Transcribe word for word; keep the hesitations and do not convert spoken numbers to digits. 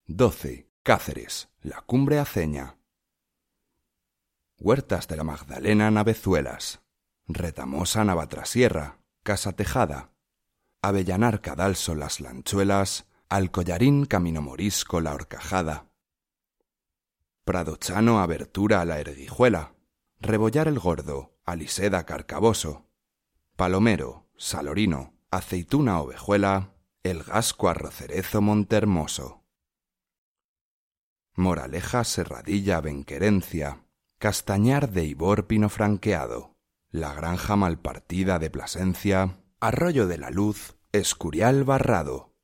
doce. Cáceres, la cumbre aceña. Huertas de la Magdalena, Navezuelas. Retamosa, Navatrasierra, Casa Tejada. Avellanar, Cadalso, Las Lanchuelas. Alcollarín, Camino Morisco, La Horcajada. Pradochano, Abertura, La Erguijuela. Rebollar el Gordo, Aliseda, Carcaboso. Palomero, Salorino, Aceituna, Ovejuela. El Gasco, Arrocerezo, Montehermoso. Moraleja, Serradilla, Benquerencia. Castañar de Ibor, Pino Franqueado. La Granja Malpartida de Plasencia. Arroyo de la Luz, Escurial, Barrado.